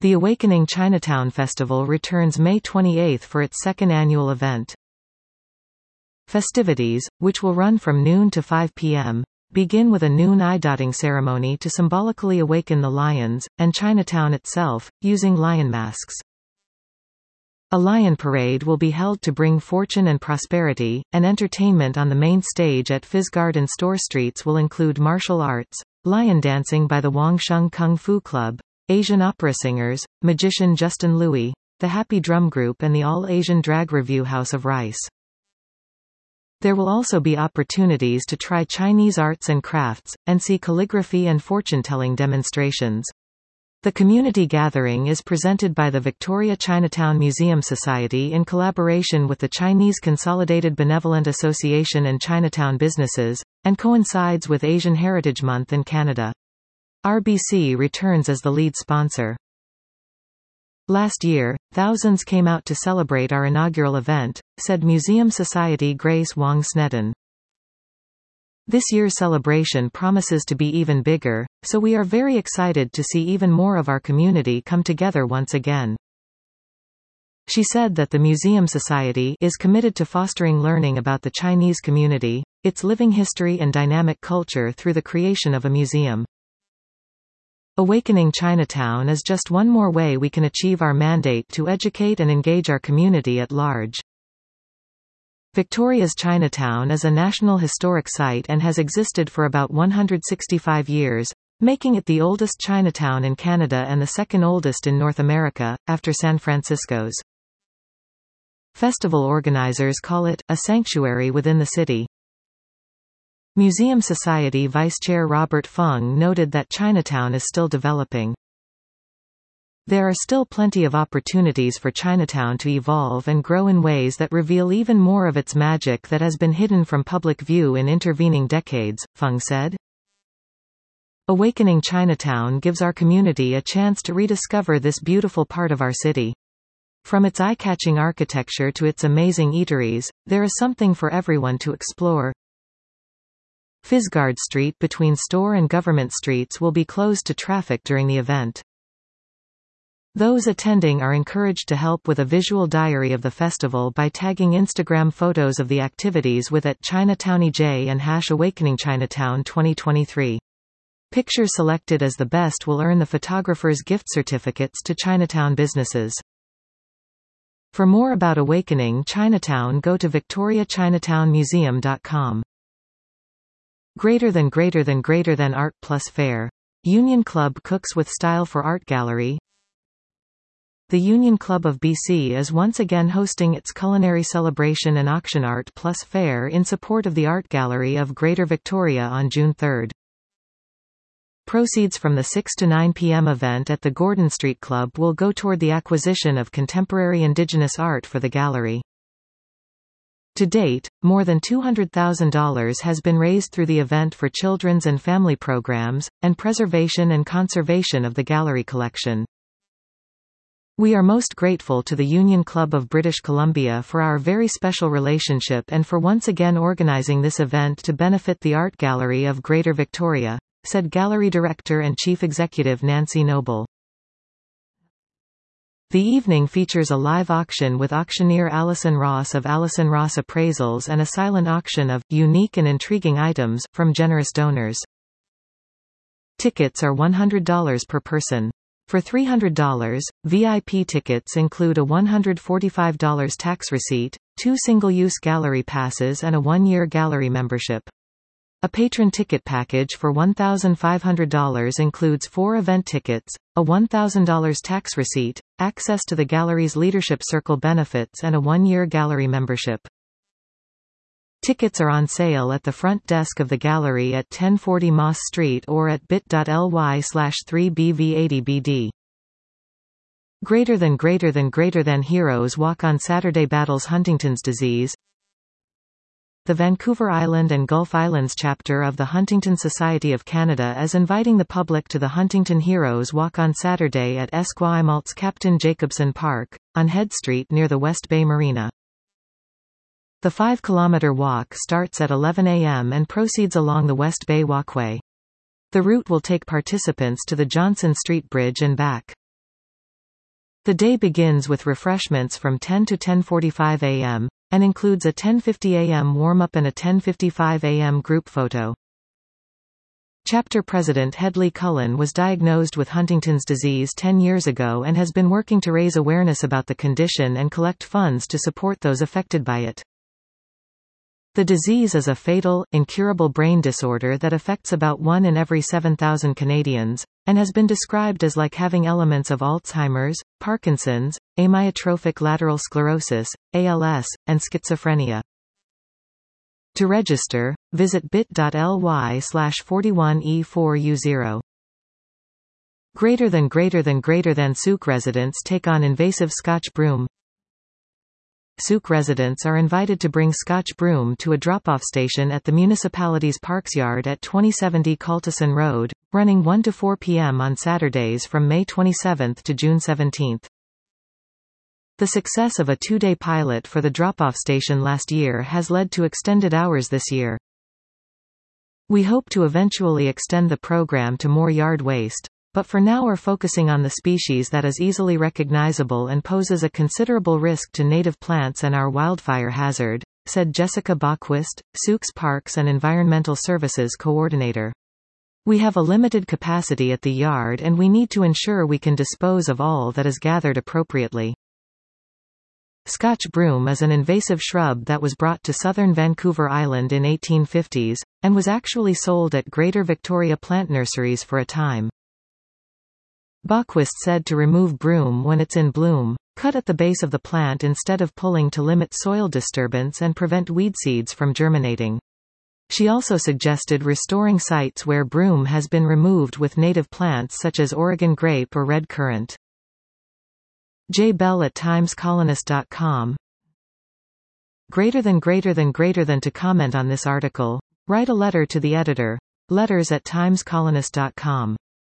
The Awakening Chinatown Festival returns May 28 for its second annual event. Festivities, which will run from noon to 5 p.m., begin with a noon eye-dotting ceremony to symbolically awaken the lions, and Chinatown itself, using lion masks. A lion parade will be held to bring fortune and prosperity, and entertainment on the main stage at Fizgard and Store Streets will include martial arts, lion dancing by the Wangsheng Kung Fu Club, Asian opera singers, magician Justin Louis, the Happy Drum Group and the All-Asian Drag Review House of Rice. There will also be opportunities to try Chinese arts and crafts, and see calligraphy and fortune-telling demonstrations. The community gathering is presented by the Victoria Chinatown Museum Society in collaboration with the Chinese Consolidated Benevolent Association and Chinatown Businesses, and coincides with Asian Heritage Month in Canada. RBC returns as the lead sponsor. Last year, thousands came out to celebrate our inaugural event, said Museum Society Grace Wong Sneddon. This year's celebration promises to be even bigger, so we are very excited to see even more of our community come together once again. She said that the Museum Society is committed to fostering learning about the Chinese community, its living history and dynamic culture through the creation of a museum. Awakening Chinatown is just one more way we can achieve our mandate to educate and engage our community at large. Victoria's Chinatown is a National Historic Site and has existed for about 165 years, making it the oldest Chinatown in Canada and the second oldest in North America, after San Francisco's. Festival organizers call it a sanctuary within the city. Museum Society Vice Chair Robert Fung noted that Chinatown is still developing. There are still plenty of opportunities for Chinatown to evolve and grow in ways that reveal even more of its magic that has been hidden from public view in intervening decades, Fung said. Awakening Chinatown gives our community a chance to rediscover this beautiful part of our city. From its eye-catching architecture to its amazing eateries, there is something for everyone to explore. Fizgard Street between Store and Government Streets will be closed to traffic during the event. Those attending are encouraged to help with a visual diary of the festival by tagging Instagram photos of the activities with @ChinatownEJ and #AwakeningChinatown 2023. Pictures selected as the best will earn the photographer's gift certificates to Chinatown businesses. For more about Awakening Chinatown, go to victoriachinatownmuseum.com. Greater than Art Plus Fair. Union Club cooks with style for art gallery. The Union Club of BC is once again hosting its culinary celebration and auction Art Plus Fair in support of the Art Gallery of Greater Victoria on June 3. Proceeds from the 6 to 9 p.m. event at the Gordon Street Club will go toward the acquisition of contemporary Indigenous art for the gallery. To date, more than $200,000 has been raised through the event for children's and family programs, and preservation and conservation of the gallery collection. We are most grateful to the Union Club of British Columbia for our very special relationship and for once again organizing this event to benefit the Art Gallery of Greater Victoria, said Gallery Director and Chief Executive Nancy Noble. The evening features a live auction with auctioneer Alison Ross of Alison Ross Appraisals and a silent auction of unique and intriguing items from generous donors. Tickets are $100 per person. For $300, VIP tickets include a $145 tax receipt, 2 single-use gallery passes and a 1-year gallery membership. A patron ticket package for $1,500 includes 4 event tickets, a $1,000 tax receipt, access to the gallery's Leadership Circle benefits and a 1-year gallery membership. Tickets are on sale at the front desk of the gallery at 1040 Moss Street or at bit.ly/3BV80BD. Greater than Heroes Walk on Saturday battles Huntington's disease. The Vancouver Island and Gulf Islands chapter of the Huntington Society of Canada is inviting the public to the Huntington Heroes Walk on Saturday at Esquimalt Captain Jacobson Park, on Head Street near the West Bay Marina. The 5-kilometer walk starts at 11 a.m. and proceeds along the West Bay Walkway. The route will take participants to the Johnson Street Bridge and back. The day begins with refreshments from 10 to 10:45 a.m., and includes a 10:50 a.m. warm-up and a 10:55 a.m. group photo. Chapter President Hedley Cullen was diagnosed with Huntington's disease 10 years ago and has been working to raise awareness about the condition and collect funds to support those affected by it. The disease is a fatal, incurable brain disorder that affects about 1 in every 7,000 Canadians, and has been described as like having elements of Alzheimer's, Parkinson's, amyotrophic lateral sclerosis, ALS, and schizophrenia. To register, visit bit.ly/41E4U0. Greater than Souk residents take on invasive Scotch broom. Souk residents are invited to bring Scotch broom to a drop-off station at the municipality's Parks Yard at 2070 Caltasson Road, running 1 to 4 p.m. on Saturdays from May 27 to June 17. The success of a 2-day pilot for the drop-off station last year has led to extended hours this year. We hope to eventually extend the program to more yard waste, but for now are focusing on the species that is easily recognizable and poses a considerable risk to native plants and our wildfire hazard, said Jessica Bockwist, Souk's Parks and Environmental Services Coordinator. We have a limited capacity at the yard and we need to ensure we can dispose of all that is gathered appropriately. Scotch broom is an invasive shrub that was brought to southern Vancouver Island in 1850s, and was actually sold at Greater Victoria plant nurseries for a time. Bockwist said to remove broom when it's in bloom, cut at the base of the plant instead of pulling to limit soil disturbance and prevent weed seeds from germinating. She also suggested restoring sites where broom has been removed with native plants such as Oregon grape or red currant. J. Bell at timescolonist.com. Greater than to comment on this article, write a letter to the editor. Letters@timescolonist.com.